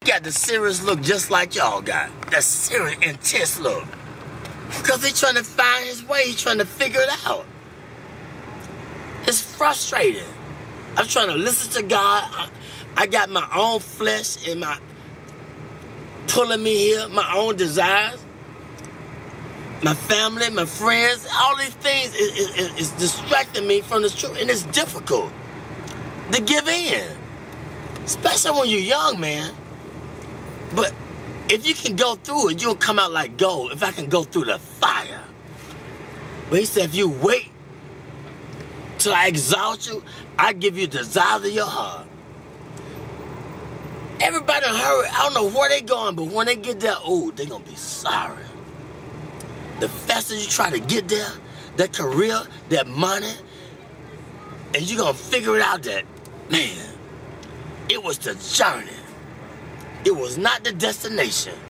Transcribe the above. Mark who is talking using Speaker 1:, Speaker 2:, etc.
Speaker 1: got the serious look just like y'all got. That serious, intense look. Because he's trying to find his way. He's trying to figure it out. It's frustrating. I'm trying to listen to God. I got my own flesh and my pulling me here, my own desires, my family, my friends, all these things is distracting me from the truth, and it's difficult to give in, especially when you're young, man. But if you can go through it, you'll come out like gold. If I can go through the fire. But he said, if you wait till I exalt you, I give you the desires of your heart. Everybody in a hurry. I don't know where they going, but when they get there, oh, they're going to be sorry. The faster you try to get there, that career, that money, and you're going to figure it out that, man, it was the journey. It was not the destination.